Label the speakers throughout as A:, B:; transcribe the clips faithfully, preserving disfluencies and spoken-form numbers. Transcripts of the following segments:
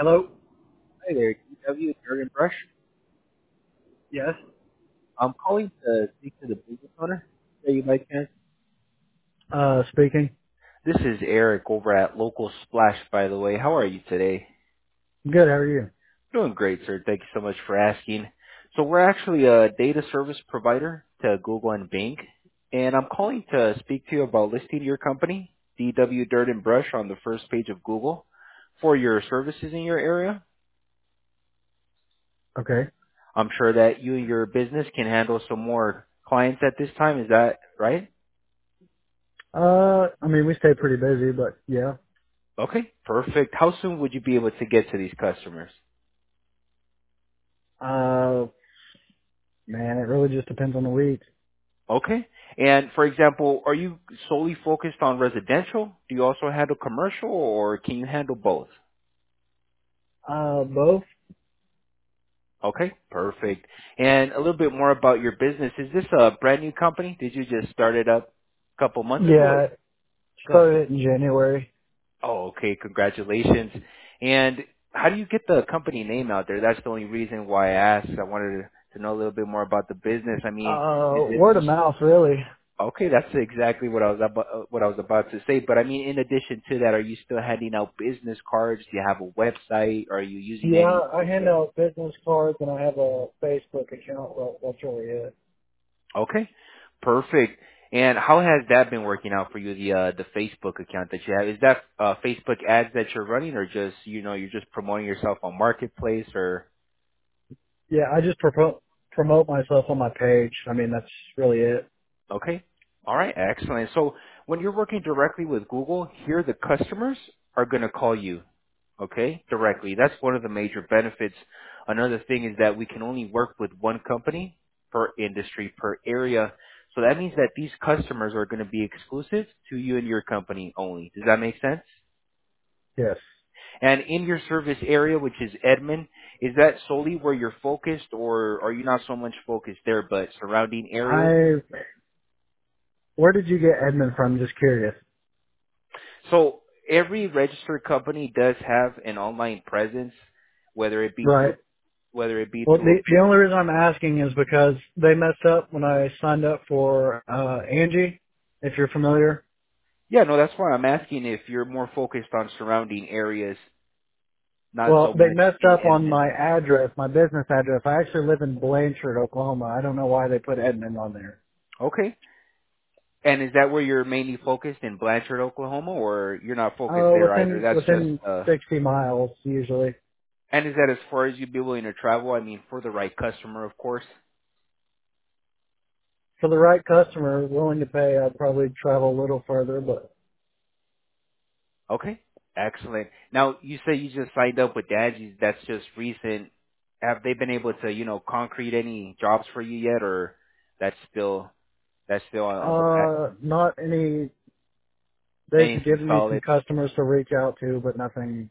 A: Hello?
B: Hi there, D W Dirt and Brush.
A: Yes.
B: I'm calling to speak to the business owner. Are you by chance?
A: Uh, speaking.
B: This is Eric over at Local Splash, by the way. How are you today?
A: Good, how are you?
B: Doing great, sir. Thank you so much for asking. So we're actually a data service provider to Google and Bing, and I'm calling to speak to you about listing your company, D W Dirt and Brush, on the first page of Google for your services in your area.
A: Okay.
B: I'm sure that you and your business can handle some more clients at this time. Is that right?
A: Uh, I mean, we stay pretty busy, but yeah.
B: Okay, perfect. How soon would you be able to get to these customers?
A: Uh, man, it really just depends on the week.
B: Okay. And for example, are you solely focused on residential? Do you also handle commercial or can you handle both?
A: Uh, both?
B: Okay, perfect. And a little bit more about your business. Is this a brand new company? Did you just start it up a couple months ago? Or?
A: Yeah,
B: Gotcha.
A: started it in January.
B: Oh, okay. Congratulations. And how do you get the company name out there? That's the only reason why I asked. I wanted to, to know a little bit more about the business. I mean, is
A: Uh,
B: it
A: word of mouth, really.
B: okay? That's exactly what I was about, uh, what I was about to say. But I mean, in addition to that, are you still handing out business cards? Do you have a website? Are you using
A: Yeah,
B: any?
A: I hand out business cards and I have a Facebook account, but that's really it.
B: Okay, perfect. And how has that been working out for you? The uh, the Facebook account that you have, is that uh, Facebook ads that you're running, or just you know you're just promoting yourself on Marketplace, or?
A: Yeah, I just propo- promote myself on my page. I mean, that's really it.
B: Okay. All right. Excellent. So when you're working directly with Google, here the customers are going to call you. Okay. Directly. That's one of the major benefits. Another thing is that we can only work with one company per industry, per area. So that means that these customers are going to be exclusive to you and your company only. Does that make sense?
A: Yes.
B: And in your service area, which is Edmond, is that solely where you're focused or are you not so much focused there, but surrounding areas?
A: I, where did you get Edmund from? Just curious.
B: So every registered company does have an online presence, whether it be
A: Right.
B: through whether it be
A: Well,
B: through a
A: the the only reason I'm asking is because they messed up when I signed up for uh Angie, if you're familiar.
B: yeah, no, that's why I'm asking if you're more focused on surrounding areas, not
A: Well,
B: so
A: they
B: much
A: messed
B: in
A: up on
B: Edmond.
A: my address, my business address. I actually live in Blanchard, Oklahoma. I don't know why they put Edmond on there.
B: Okay. And is that where you're mainly focused in Blanchard, Oklahoma, or you're not focused
A: Uh,
B: there either?
A: within
B: That's just
A: within
B: uh
A: sixty miles usually.
B: and is that as far as you'd be willing to travel? I mean, for the right customer, of course.
A: For the right customer willing to pay, I'd probably travel a little further, but
B: Okay. Excellent. Now, you say you just signed up with Dadgies. That's just recent. Have they been able to, you know, concrete any jobs for you yet, or that's still that's still uh,
A: uh, not any. They've
B: anything
A: given me some
B: solid?
A: customers to reach out to, but nothing,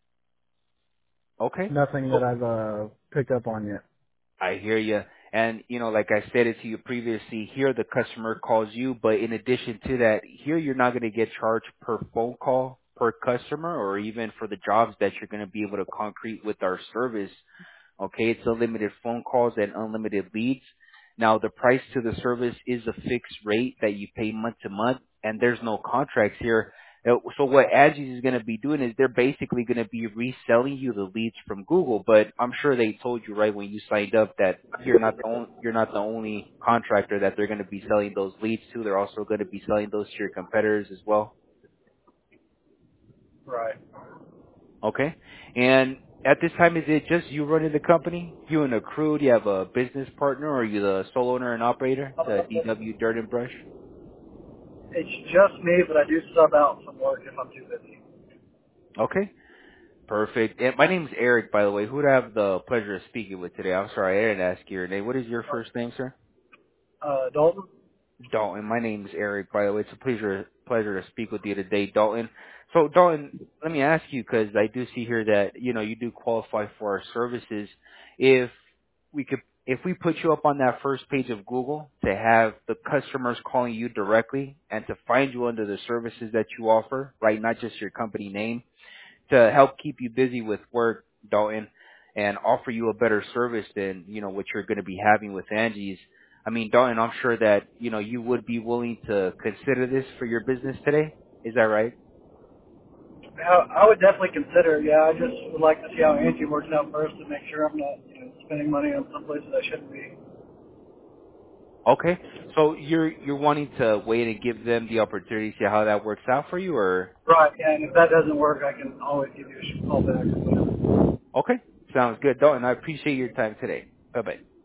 B: Okay.
A: nothing
B: So
A: that I've uh picked up on yet.
B: I hear you. And, you know, like I said it to you previously, here the customer calls you, but in addition to that, here you're not going to get charged per phone call per customer or even for the jobs that you're going to be able to concrete with our service. Okay, it's unlimited phone calls and unlimited leads. Now, the price to the service is a fixed rate that you pay month to month, and there's no contracts here. Uh, So what Agis is going to be doing is they're basically going to be reselling you the leads from Google. But I'm sure they told you right when you signed up that you're not the only, you're not the only contractor that they're going to be selling those leads to. They're also going to be selling those to your competitors as well.
A: Right.
B: Okay. And at this time, is it just you running the company? You and a crew? Do you have a business partner, or are you the sole owner and operator to D W Dirt and Brush?
A: It's just me, but I do sub out some work if I'm too busy.
B: Okay. Perfect. And my name's Eric, by the way. Who would I have the pleasure of speaking with today? I'm sorry, I didn't ask your name. What is your first name, sir?
A: Uh, Dalton?
B: Dalton. My name's Eric, by the way. It's a pleasure pleasure to speak with you today, Dalton. So, Dalton, let me ask you, because I do see here that, you know, you do qualify for our services. If we could, if we put you up on that first page of Google to have the customers calling you directly and to find you under the services that you offer, right, not just your company name, to help keep you busy with work, Dalton, and offer you a better service than, you know, what you're going to be having with Angie's. I mean, Dalton, I'm sure that, you know, you would be willing to consider this for your business today. Is that right?
A: I, I would definitely consider it. Yeah, I just would like to see how Angie works out first to make sure I'm not, you know, spending money on some places I shouldn't be.
B: Okay. So you're you're wanting to wait and give them the opportunity to see how that works out for you, or
A: Right. Yeah, and if that doesn't work, I can always give you a call back or whatever.
B: okay, sounds good, Dalton. I appreciate your time today. Bye bye.